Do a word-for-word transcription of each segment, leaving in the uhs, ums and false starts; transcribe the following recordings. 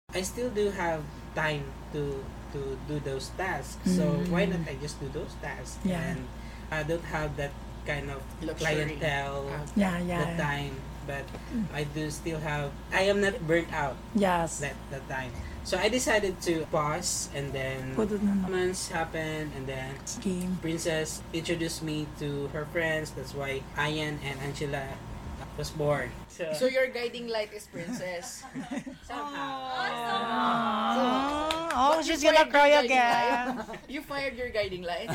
I still do have time to to do those tasks. Mm. So why not I just do those tasks? Yeah. And I don't have that kind of luxury. Clientele, uh, yeah, yeah, the time. But I do still have, I am not burnt out. Yes. That, that time. So I decided to pause, and then months happened, and then Game. Princess introduced me to her friends. That's why Ayan and Angela was born. So, so your guiding light is Princess. Somehow. Awesome. So, oh, she's gonna cry again. You fired your guiding light.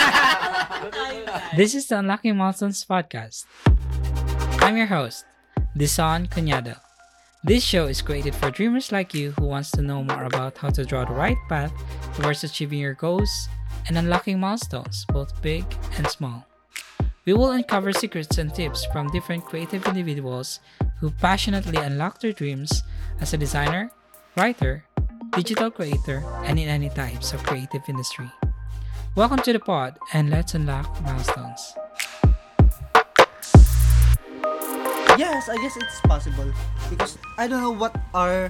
This is the Unlocking Milestones podcast. I'm your host, Dison Cunyado. This show is created for dreamers like you who wants to know more about how to draw the right path towards achieving your goals and unlocking milestones, both big and small. We will uncover secrets and tips from different creative individuals who passionately unlock their dreams as a designer, writer, digital creator, and in any types of creative industry. Welcome to the pod, and let's unlock milestones. Yes, I guess it's possible because I don't know what are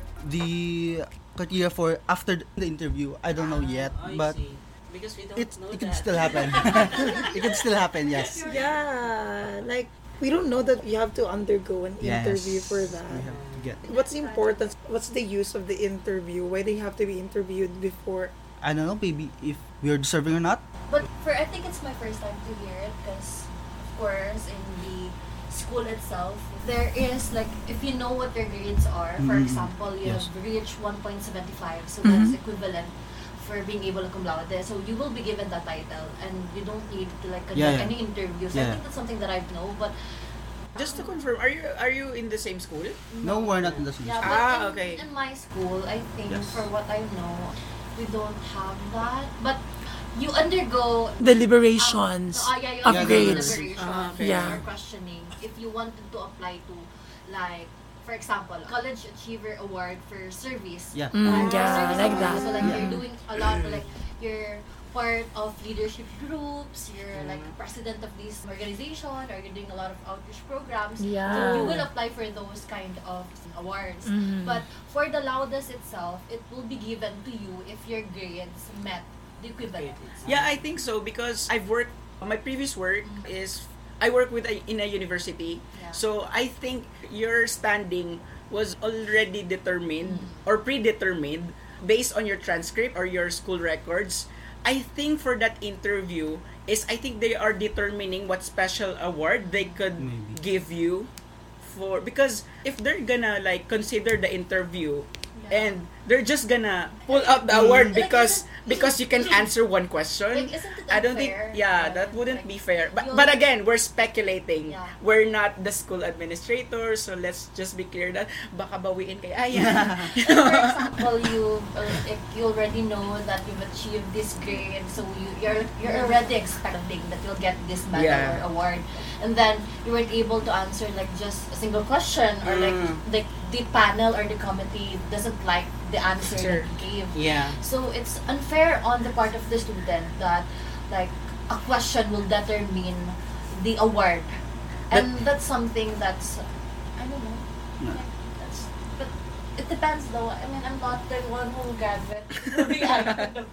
the criteria for after the interview. I don't know yet, I but see. Because we don't it know it can that. still happen. It can still happen. Yes. Yeah, like we don't know that you have to undergo an Yes. interview for that. We have to get. What's the importance? What's the use of the interview? Why they have to be interviewed before? I don't know, maybe if we are deserving or not. But for I think it's my first time to hear it because, of course, in the school itself, there is like if you know what your grades are. For Mm. example, you Yes. have reached one point seven five, so Mhm. that's equivalent for being able to cum laude. So you will be given that title, and you don't need to like conduct Yeah, yeah. any interviews. So Yeah. I think that's something that I know, but. Just to confirm, are you are you in the same school? No, we're not in the same Yeah, school. but Ah, in, okay. in my school, I think Yes. for what I know, we don't have that. But you undergo Deliberations um, so, ah, yeah, you of undergo grades. deliberation Ah, okay. Yeah. or questioning if you wanted to apply to, like, for example, College Achiever Award for service. Yeah. Mm, Or yeah, service like award. that. So like Yeah. you're doing a lot, like you're part of leadership groups, you're like Mm. president of this organization, or you're doing a lot of outreach programs. Yeah. So you will apply for those kind of awards. Mhm. But for the Laudes itself, it will be given to you if your grades met the equivalent. Yeah, I think so because I've worked. My previous work is I work with a, in a university, Yeah. so I think your standing was already determined Mm. or predetermined based on your transcript or your school records. I think for that interview is I think they are determining what special award they could Maybe. give you for because if they're gonna like consider the interview Yeah. and they're just gonna pull out the award Like, because isn't- because you can answer one question. Like, isn't it I don't think unfair? yeah, Yeah, that wouldn't like, be fair. But you'll- but again, we're speculating. Yeah. We're not the school administrator, so let's just be clear that baka bawiin kay Ayan. Like, for example, you uh, if you already know that you've achieved this grade, so you, you're you're already expecting that you'll get this medal Yeah. or award, and then you weren't able to answer like just a single question, or like Mm. like the panel or the committee doesn't like the answer Sure. that you gave. Yeah. So it's unfair on the part of the student that like a question will determine the award, and that's something that's I don't know. Yeah. Like, that's, but it depends though. I mean, I'm not the one who graduate. Yeah.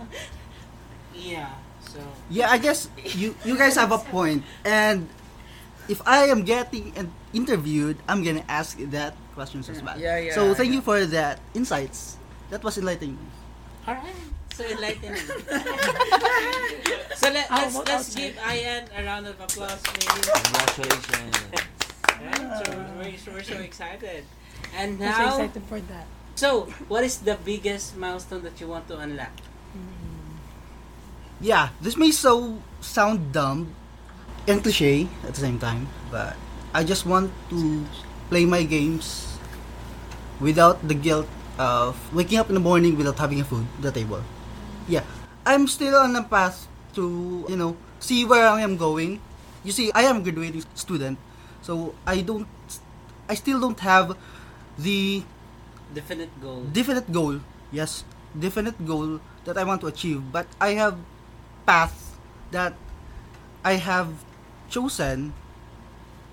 Yeah. So Yeah, I guess you you guys have a point, and if I am getting an interviewed, I'm gonna ask that questions as well. Yeah, yeah, So thank yeah. you for that insights. That was enlightening. all right. So enlightening. So let, let's let's give Ayan a round of applause, please. Congratulations. Right? So we're, we're so excited. And I'm so now, excited for that. so what is the biggest milestone that you want to unlock? Yeah, this may so sound dumb and cliche at the same time, but I just want to play my games without the guilt of waking up in the morning without having a food at the table. Yeah, I'm still on a path to, you know, see where I am going. You see, I am a graduating student, so I don't, I still don't have the Definite goal. definite goal. Yes, definite goal that I want to achieve, but I have path that I have chosen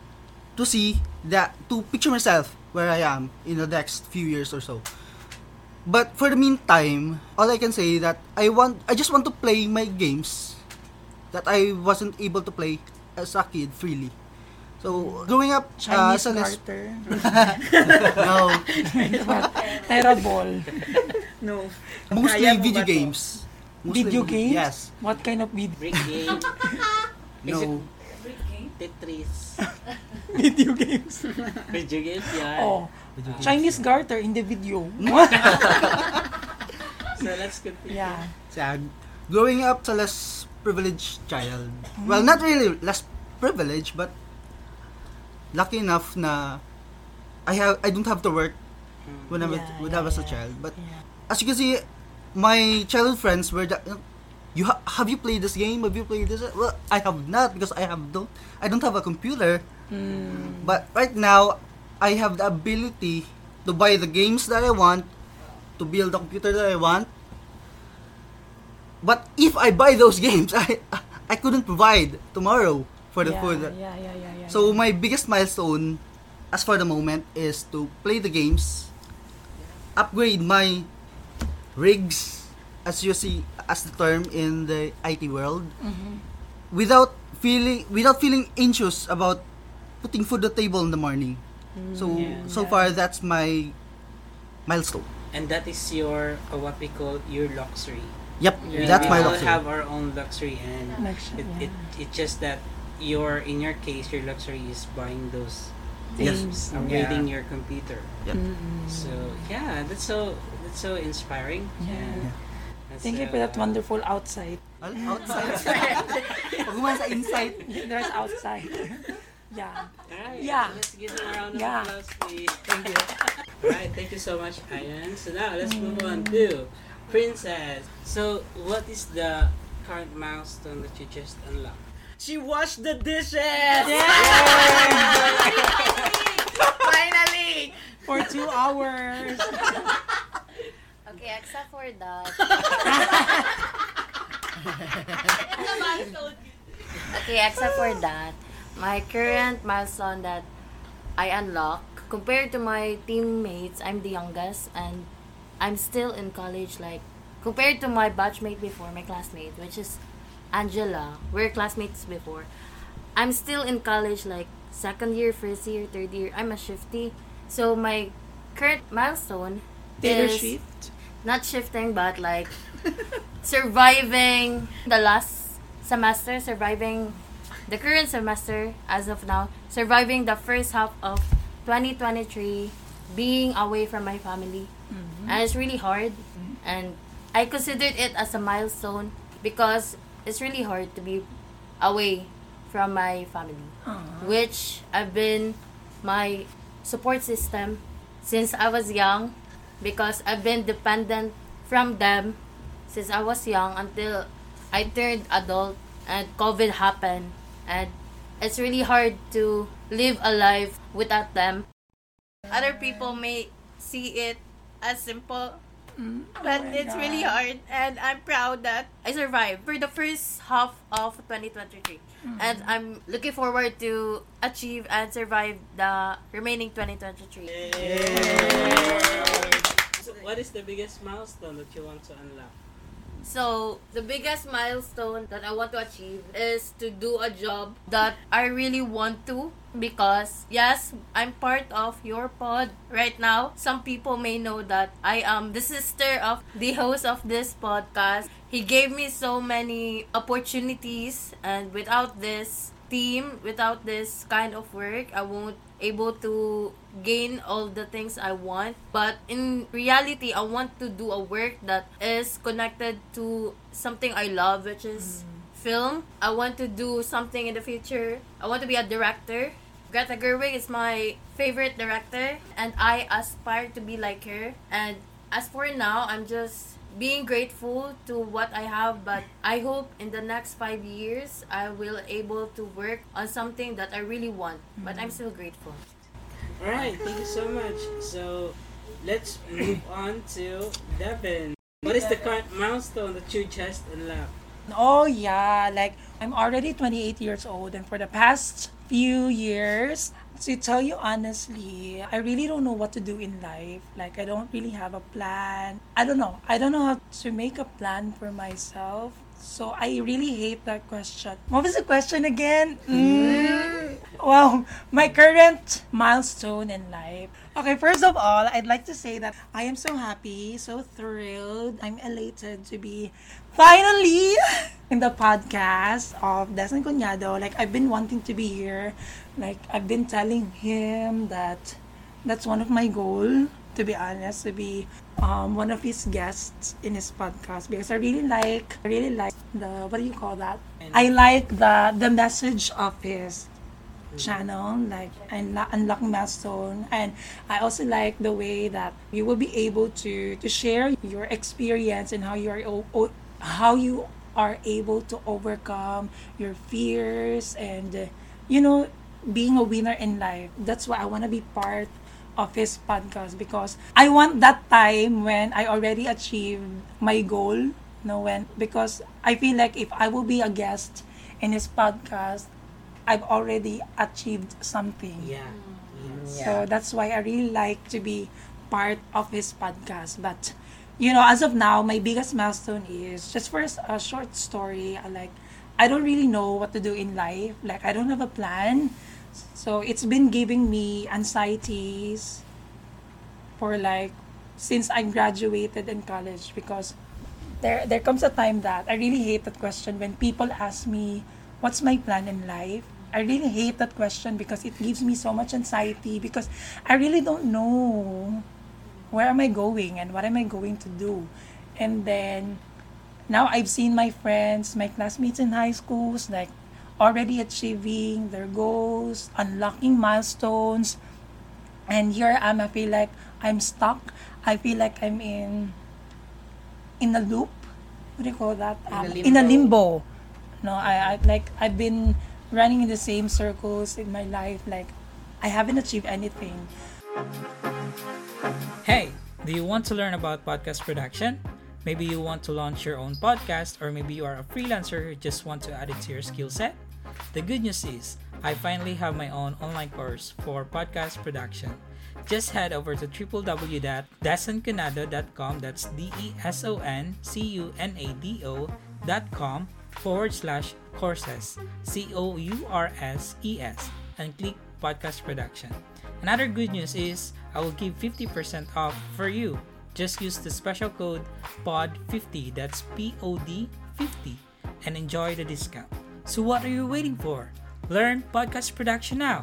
to see that to picture myself where I am in the next few years or so. But for the meantime, all I can say that I want, I just want to play my games that I wasn't able to play as a kid freely. So growing up, Chinese uh, garter. no, Terrible. No. mostly Kaya mo video ba to? games. Mostly Video games? Yes. What kind of video? Brick game. Is it No. Tetris? Video games. Video games, yeah. Oh, Chinese garter in the video. So let's continue. Yeah. So, growing up sa less privileged child. Well, not really less privileged, but lucky enough na I have I don't have to work when I was Yeah, when yeah, I was a yeah. child. But Yeah. as you can see, my childhood friends were the, you ha- have you played this game? Have you played this? Well, I have not because I have don't I don't have a computer. But right now, I have the ability to buy the games that I want, to build the computer that I want. But if I buy those games, I I couldn't provide tomorrow for the yeah, food. Yeah, yeah, yeah, yeah. So my biggest milestone, as for the moment, is to play the games, upgrade my rigs, as you see, as the term in the I T world, Mm-hmm. without feeling without feeling anxious about putting food on the table in the morning. So Yeah. so far that's my milestone. And that is your, uh, what we call your luxury. Yep, We, that's we my all luxury. have our own luxury, and Luxury, it, yeah. it it's just that your in your case your luxury is buying those Yes. games, Yeah. upgrading your computer. Yep. So yeah, that's so that's so inspiring. Yeah. And that's, Thank you for that uh, wonderful outside. Al- Outside. Pag gumawa sa inside. There's outside. Yeah. Alright, Yeah. let's give them a round of Yeah. applause, please. Thank you. Alright, thank you so much, Ayan. So now let's move on to Princess. So what is the current milestone that you just unlocked? She washed the dishes! Finally! For two hours. Okay, except for that. Okay, except for that, my current milestone that I unlock, compared to my teammates, I'm the youngest and I'm still in college. Like, compared to my batchmate before, my classmate, which is Angela, we're classmates before. I'm still in college, like second year, first year, third year. I'm a shifty. So my current milestone Taylor is Swift. not shifting, but like surviving the last semester, surviving the current semester as of now, surviving the first half of twenty twenty-three, being away from my family. And it's really hard. And I considered it as a milestone because it's really hard to be away from my family, which have been my support system since I was young, because I've been dependent from them since I was young until I turned adult and COVID happened, and it's really hard to live a life without them. Other people may see it as simple, but it's really hard, and I'm proud that I survived for the first half of twenty twenty-three. And I'm looking forward to achieve and survive the remaining twenty twenty-three. So what is the biggest milestone that you want to unlock? So, the biggest milestone that I want to achieve is to do a job that I really want to, because yes, I'm part of your pod right now. Some people may know that I am the sister of the host of this podcast. He gave me so many opportunities, and without this team, without this kind of work, I won't able to gain all the things I want. But in reality, I want to do a work that is connected to something I love, which is film. I want to do something in the future. I want to be a director. Greta Gerwig is my favorite director, and I aspire to be like her. And as for now, I'm just being grateful to what I have, but I hope in the next five years I will able to work on something that I really want. But I'm still grateful. Alright, thank you so much. So let's move on to Devin. What is the current milestone that you just unlocked? Oh yeah, like I'm already twenty-eight years old, and for the past few years. To tell you honestly, I really don't know what to do in life. Like, I don't really have a plan. I don't know. I don't know how to make a plan for myself. So I really hate that question. What was the question again? Mm. Wow, my current milestone in life. Okay, first of all, I'd like to say that I am so happy, so thrilled. I'm elated to be finally in the podcast of Desan Cunyado. Like, I've been wanting to be here. Like, I've been telling him that that's one of my goals, to be honest, to be um, one of his guests in his podcast, because I really like, I really like the, what do you call that? I like the the message of his channel, like Unlock, Unlock Milestone, and I also like the way that you will be able to to share your experience and how you are o- o- how you are able to overcome your fears and uh, you know, being a winner in life. That's why I want to be part of his podcast, because I want that time when I already achieved my goal. You know, when, because I feel like if I will be a guest in his podcast, I've already achieved something. Yeah. Yes. So that's why I really like to be part of his podcast. But you know, as of now, my biggest milestone is just first a short story. I like I don't really know what to do in life. Like, I don't have a plan. So it's been giving me anxieties for like since I graduated in college, because there there comes a time that I really hate that question when people ask me what's my plan in life. I really hate that question because it gives me so much anxiety, because I really don't know where am I going and what am I going to do. And then now I've seen my friends, my classmates in high schools, like already achieving their goals, unlocking milestones. And here I am, I feel like I'm stuck. I feel like I'm in in a loop. What do you call that? In a Um, limbo. in a limbo. No, I, I like I've been running in the same circles in my life. Like, I haven't achieved anything. Hey, do you want to learn about podcast production? Maybe you want to launch your own podcast, or maybe you are a freelancer who just want to add it to your skill set? The good news is, I finally have my own online course for podcast production. Just head over to w w w dot desoncunado dot com, that's D E S O N C U N A D O dot com forward slash courses, C O U R S E S, and click podcast production. Another good news is, I will give fifty percent off for you. Just use the special code P O D fifty, that's P O D fifty, and enjoy the discount. So what are you waiting for? Learn podcast production now.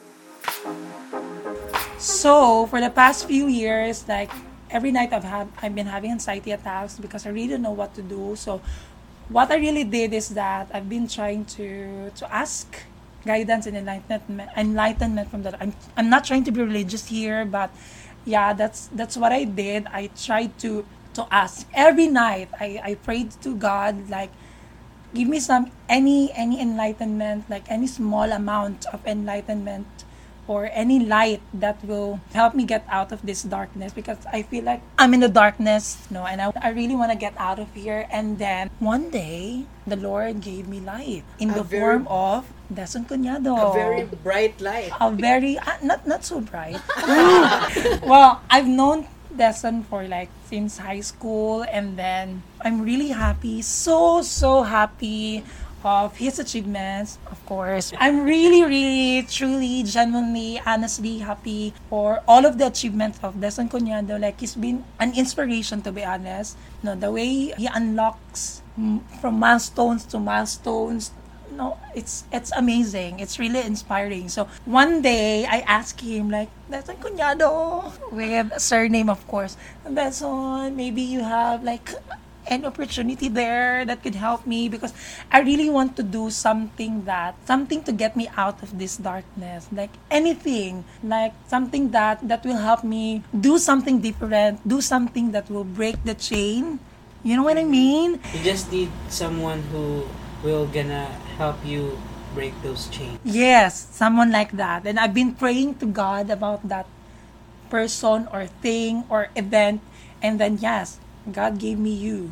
So for the past few years, like every night I've had I've been having anxiety attacks because I really don't know what to do. So what I really did is that I've been trying to to ask guidance and enlightenment enlightenment from that. I'm I'm not trying to be religious here, but yeah, that's that's what I did. I tried to to ask every night. I, I prayed to God, like, give me some any any enlightenment, like any small amount of enlightenment or any light that will help me get out of this darkness, because I feel like I'm in the darkness, you know, and I, I really want to get out of here. And then one day, the Lord gave me light in A the very- form of Desan Cunyado. A very bright light. A very, uh, not not so bright. Well, I've known Desan for like since high school, and then I'm really happy, so so happy of his achievements, of course. I'm really, really, truly, genuinely, honestly happy for all of the achievements of Desan Cunyado. Like, he's been an inspiration, to be honest. No, the way he unlocks mm, from milestones to milestones, no, it's it's amazing. It's really inspiring. So one day I asked him, like, Desan Cunyado, with a surname, of course. Desan, maybe you have like an opportunity there that could help me, because I really want to do something that something to get me out of this darkness. Like anything, like something that that will help me do something different, do something that will break the chain. You know what I mean? You just need someone who will gonna help you break those chains. Yes, someone like that. And I've been praying to God about that person or thing or event, and then yes, God gave me you.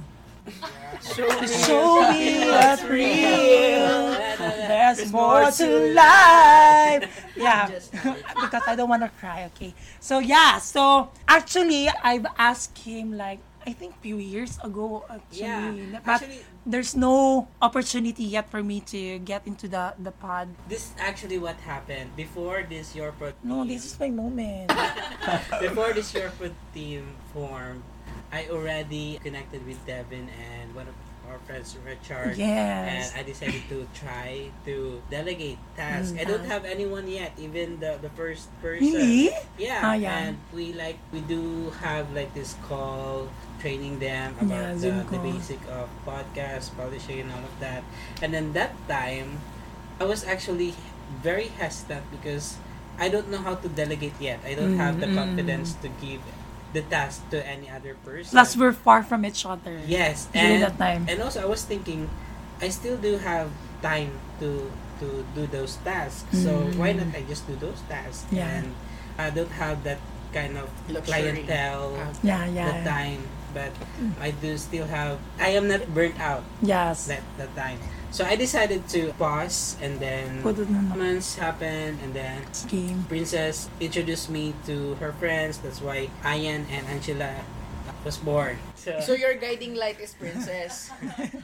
Show me, Show me what's real. There's more to life. Yeah, because I don't want to cry, okay? So, yeah. So, actually, I've asked him, like, I think few years ago, actually. Yeah, But actually, there's no opportunity yet for me to get into the, the pod. this actually what happened before this Your Pod No, team- this is my moment. before this Your Pod team formed. I already connected with Devin and one of our friends, Richard. Yes. And I decided to try to delegate tasks. Mm, I don't task. have anyone yet, even the, the first person. Really? Yeah. Ah, yeah. And we like we do have like this call training them Yeah, about the, Zoom the call. basic of podcast, publishing and all of that. And then that time I was actually very hesitant because I don't know how to delegate yet. I don't have the Mm-mm. confidence to give the task to any other person. Plus, we're far from each other. Yes, During and that time. and also I was thinking, I still do have time to to do those tasks. So Mm. why not I just do those tasks? Yeah. And I don't have that kind of Luxury. clientele, Yeah, yeah. the time, but I do still have. I am not burnt out Yes. that that time. So I decided to pause, and then Put it on the months happened, and then game. Princess introduced me to her friends. That's why Ayan and Angela was born. So, So your guiding light is Princess.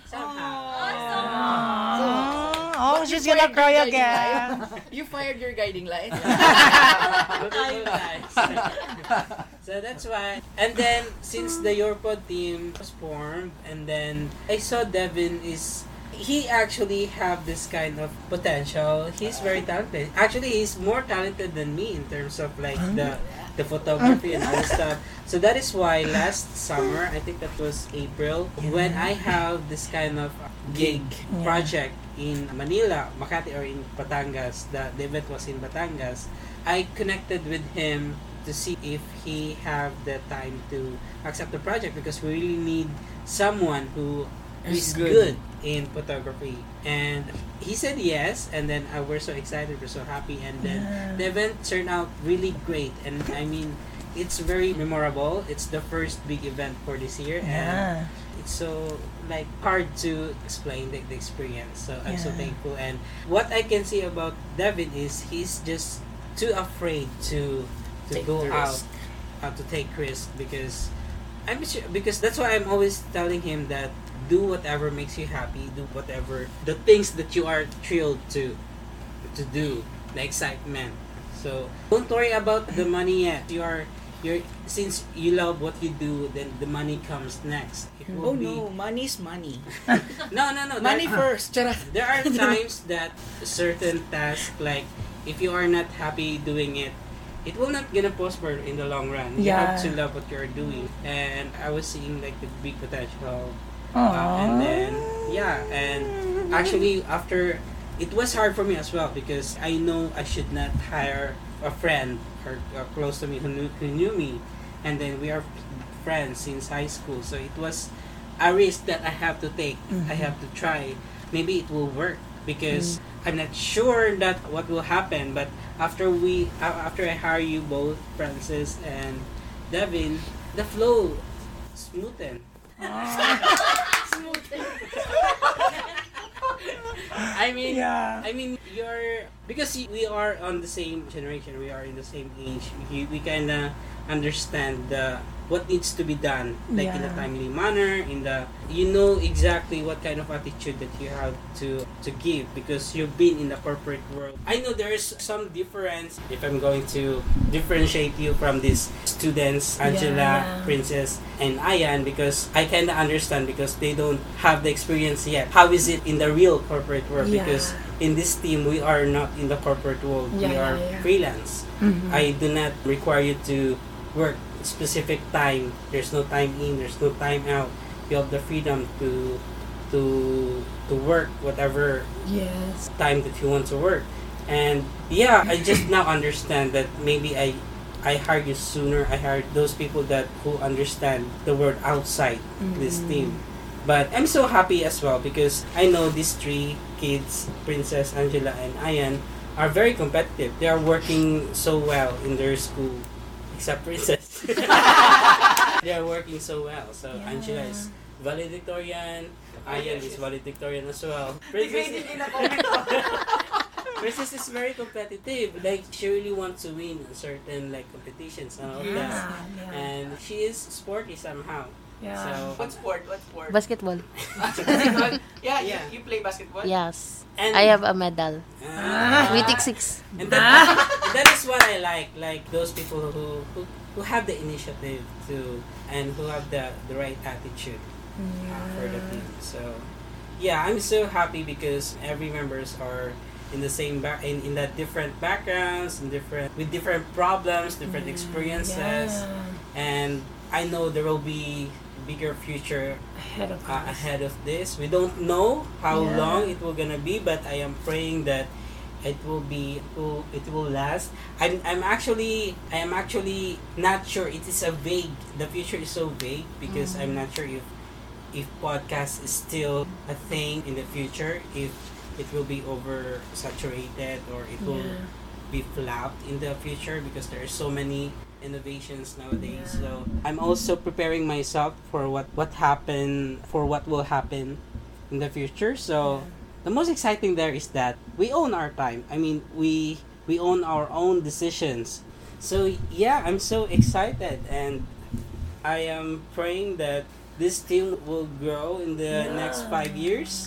Oh, oh But you she's gonna fired cry your guiding again. light. You fired your guiding light. So that's why. And then since the Yorpod team was formed, and then I saw Devin is he actually have this kind of potential. He's very talented. Actually, he's more talented than me in terms of like the the photography and all stuff. So that is why last summer, I think that was April, when I have this kind of gig Yeah. project in Manila, Makati, or in Batangas. The, the event was in Batangas. I connected with him to see if he have the time to accept the project, because we really need someone who is Is good. good. in photography. And he said yes, and then uh, we're so excited, we're so happy, and then Yeah. the event turned out really great. And I mean, it's very memorable. It's the first big event for this year, and Yeah. it's so like hard to explain the, the experience. So I'm so Yeah. thankful. And what I can see about Devin is he's just too afraid to to Take go the out, risk. uh, to take risk, because I'm sure, because that's why I'm always telling him that do whatever makes you happy, do whatever the things that you are thrilled to to do, the excitement. So don't worry about the money yet. You are you're since you love what you do, then the money comes next. It will Oh be no, money's money. no no no Money there, first. Charot. there are times that certain tasks, like if you are not happy doing it, it will not gonna prosper in the long run. You Yeah. have to love what you're doing. And I was seeing like the big potential. Uh, Aww. and then yeah, and actually after, it was hard for me as well, because I know I should not hire a friend or uh, close to me who knew, who knew me, and then we are friends since high school. So it was a risk that I have to take. I have to try. Maybe it will work, because I'm not sure that what will happen. But after we uh, after I hire you both, Francis and Devin, the flow smoothened. I mean, Yeah. I mean, you're because y- we are on the same generation, we are in the same age. We, we kind of understand the what needs to be done, like in a Yeah. timely manner. In the you know exactly what kind of attitude that you have to to give, because you've been in the corporate world. I know there's some difference. If I'm going to differentiate you from these students, Angela, Yeah. Princess, and Ayan, because I kind of understand, because they don't have the experience yet. How is it in the real corporate world? Yeah. Because in this team, we are not in the corporate world. we Yeah, are yeah, yeah. freelance. Mhm. I do not require you to work specific time. There's no time in, there's no time out. You have the freedom to to to work whatever Yes. time that you want to work. And yeah, I just now understand that maybe I I hired you sooner. I hired those people that who understand the world outside this team. But I'm so happy as well, because I know these three kids, Princess, Angela, and Ayan, are very competitive. They are working so well in their school, except Princess. They are working so well. So Yeah. Angela is valedictorian. Ayan is valedictorian as well. Princess, Princess is very competitive. Like, she really wants to win certain like competitions and all Yeah, that. yeah. And she is sporty somehow. Yeah. So, What sport? What sport? Basketball. Basketball. Yeah, Yeah. You, you play basketball? Yes. and I have a medal. Ah. We take six. And that, and that is what I like. Like those people who, who, who have the initiative to and who have the, the right attitude uh, for the team. So yeah, I'm so happy because every members are in the same back in, in that different backgrounds and different with different problems, different experiences, Yeah. and I know there will be bigger future Ahead of uh, us. ahead of this. We don't know how Yeah. long it will gonna be, but I am praying that it will be it will, it will last. I'm I'm actually I am actually not sure. It is a vague. The future is so vague because I'm not sure if if podcast is still a thing in the future. If it will be oversaturated or it will Yeah. be flopped in the future because there are so many innovations nowadays. So I'm also preparing myself for what what happen for what will happen in the future. So the most exciting there is that we own our time. I mean, we we own our own decisions. So yeah, I'm so excited, and I am praying that this team will grow in the next five years.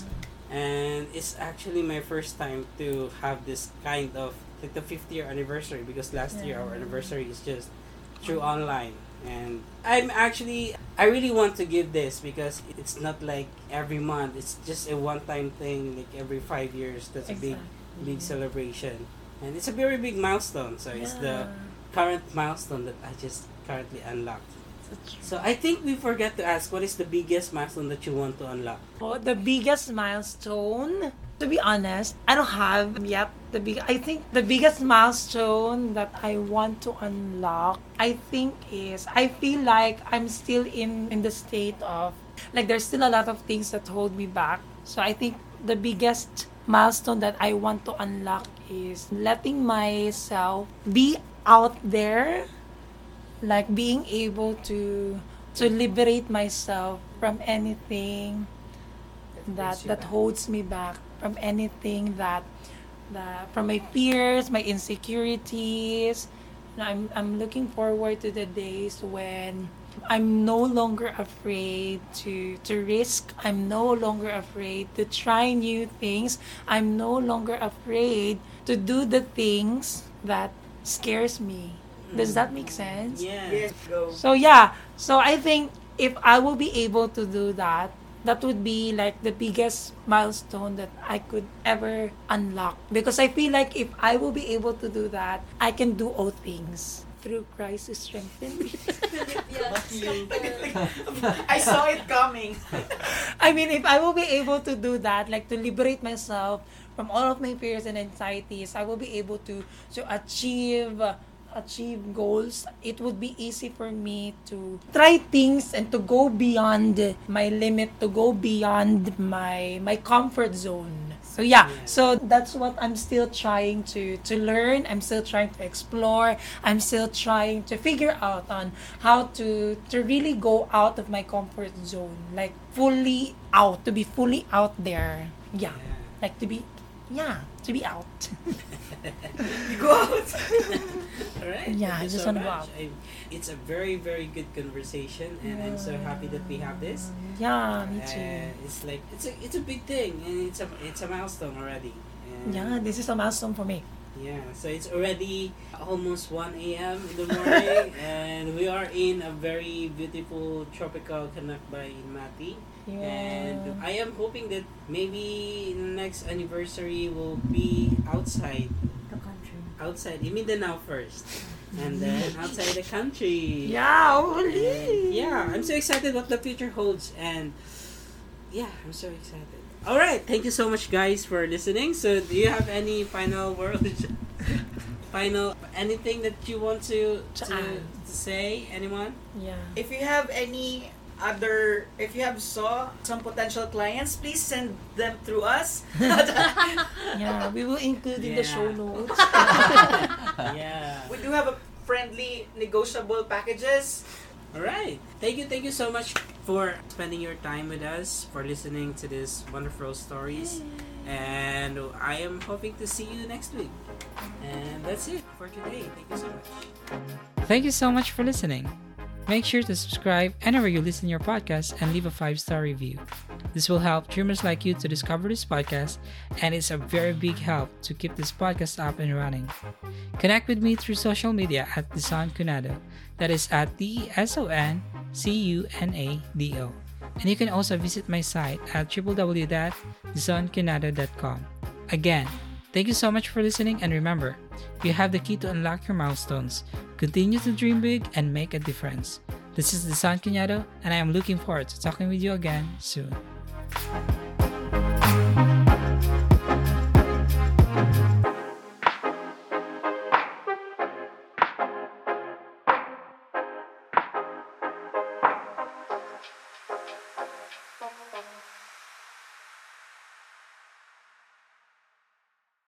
And it's actually my first time to have this kind of like the fifth year anniversary because last year our anniversary is just through online. And I'm actually I really want to give this because it's not like every month. It's just a one time thing like every five years. That's a big big celebration. And it's a very big milestone. So it's the current milestone that I just currently unlocked. So I think we forgot to ask what is the biggest milestone that you want to unlock? Oh, the biggest milestone. To be honest, I don't have yet the big. I think the biggest milestone that I want to unlock, I think, is I feel like I'm still in in the state of like there's still a lot of things that hold me back. So I think the biggest milestone that I want to unlock is letting myself be out there, like being able to to liberate myself from anything that that holds me back, from anything that that from my fears, my insecurities. And I'm I'm looking forward to the days when I'm no longer afraid to to risk. I'm no longer afraid to try new things. I'm no longer afraid to do the things that scares me. Does that make sense? Yeah. Yes, go. So yeah, so I think if I will be able to do that, that would be like the biggest milestone that I could ever unlock. Because I feel like if I will be able to do that, I can do all things through Christ who strengthens me. I saw it coming. I mean, if I will be able to do that, like to liberate myself from all of my fears and anxieties, I will be able to to achieve achieve goals. It would be easy for me to try things and to go beyond my limit, to go beyond my my comfort zone. So yeah, so that's what I'm still trying to to learn. I'm still trying to explore. I'm still trying to figure out on how to to really go out of my comfort zone, like fully out, to be fully out there. Yeah, like to be, yeah, to be out. You go out. All right. Yeah, I Thank you just so wanna go much. out. I, it's a very, very good conversation, and I'm so happy that we have this. Yeah, me too. Uh, it's like it's a it's a big thing, and it's a it's a milestone already. And Yeah, this is a milestone for me. yeah, so it's already almost one a.m. in the morning, and we are in a very beautiful tropical Canacbay in Mati. And I am hoping that maybe the next anniversary will be outside. The country. Outside, in Mindanao first, and then outside the country. Yeah, And holy. yeah, I'm so excited what the future holds, and yeah, I'm so excited. All right, thank you so much, guys, for listening. So, do you have any final words? Final anything that you want to To to, add. to say? Anyone? Yeah. If you have any other, if you have saw some potential clients, please send them through us. Yeah, we will include in the Yeah. show notes. Yeah. We do have a friendly negotiable packages. All right. Thank you. Thank you so much for spending your time with us, for listening to these wonderful stories. And I am hoping to see you next week. And that's it for today. Thank you so much. Thank you so much for listening. Make sure to subscribe whenever you listen to your podcast and leave a five-star review. This will help dreamers like you to discover this podcast, and it's a very big help to keep this podcast up and running. Connect with me through social media at Dison Cunado. That is at D E S O N C U N A D O. And you can also visit my site at w w w dot dison cunado dot com. Again, thank you so much for listening, and remember, you have the key to unlock your milestones. Continue to dream big and make a difference. This is Dison Cunado, and I am looking forward to talking with you again soon.